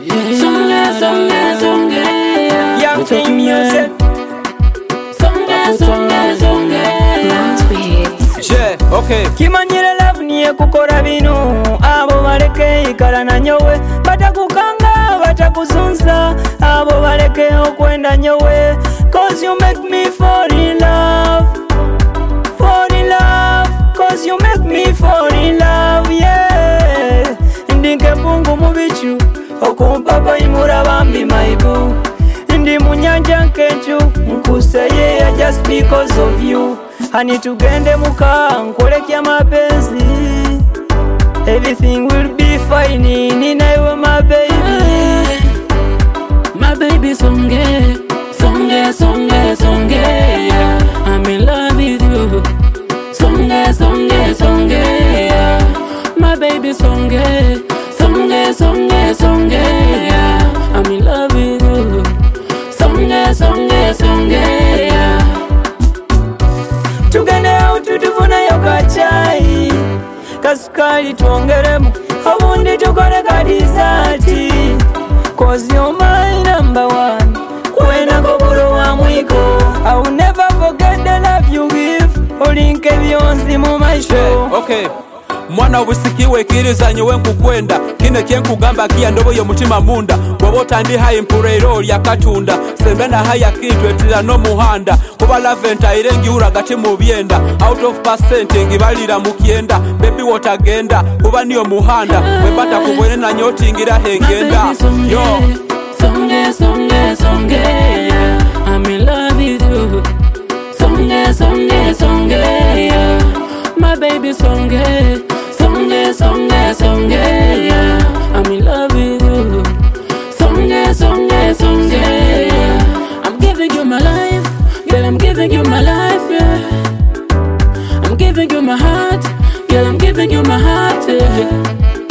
Young King Music. Okay. Kimanyire love niye kukora binu abo baleke ikala na nyowe batakukanga batakuzunza abo baleke okwenda nyowe cause you make me fall in love cause you make me fall in love yeah ndinke bungu mubichu okumpapa imura bambi maibu ndi munyanja nkenchu nkuseye just because of you Hani tugende muka nkolekya mapenzi Everything will be fine Nina iwe my baby My baby songe yeah. I'm in love with you Songe yeah. My baby songe yeah. I'm in love with you Songe yeah. Tugende autu tufuna yoka chai Kasukali tuongeremu Abundi tukore kadizati Cause you're my number one Kwena kukuru wa mwiko I will never forget the love you give Olinke bionzi mu maisho Okay. Mwana ubusikiwe kiriza nyewe nkukwenda kine kyenkugamba kiya ndobo yo mutima munda wabota ndi hayi mpurero ya katunda sembena haya kitwe tira no muhanda kuba laventa irengi uragati mu byenda out of percent ngibalira mukienda baby wotagenda kuba niyo muhanda webata kubwene na nyoti ngira hengenda yo songe yeah. I'm in love with you songe yeah. My baby songe yeah. I'm in love with you songe yeah. I'm giving you my life, girl, I'm giving you my life, yeah. I'm giving you my heart, girl, I'm giving you my heart, yeah.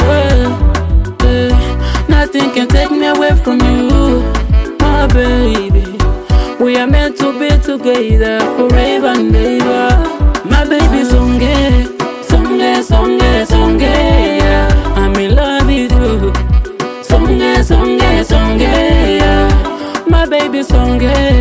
Nothing can take me away from you, my baby. We are meant to be together forever and ever. My baby songe yeah. I'm in love with you songe yeah. My baby songe